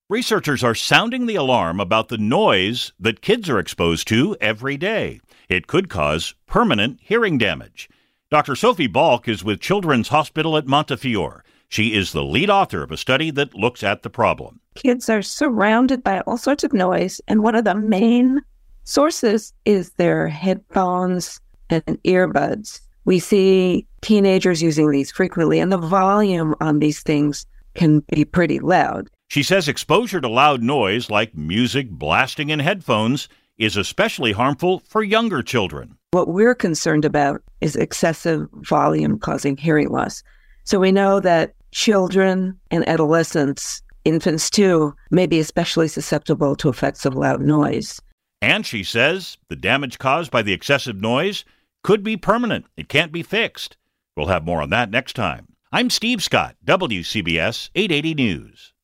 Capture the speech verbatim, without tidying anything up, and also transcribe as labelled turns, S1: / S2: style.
S1: Researchers are sounding the alarm about the noise that kids are exposed to every day. It could cause permanent hearing damage. Doctor Sophie Balk is with Children's Hospital at Montefiore. She is the lead author of a study that looks at the problem.
S2: Kids are surrounded by all sorts of noise, and one of the main sources is their headphones and earbuds. We see teenagers using these frequently, and the volume on these things can be pretty loud.
S1: She says exposure to loud noise like music blasting in headphones is especially harmful for younger children.
S2: What we're concerned about is excessive volume causing hearing loss. So we know that children and adolescents, infants too, may be especially susceptible to effects of loud noise.
S1: And she says the damage caused by the excessive noise could be permanent. It can't be fixed. We'll have more on that next time. I'm Steve Scott, W C B S eight eighty News.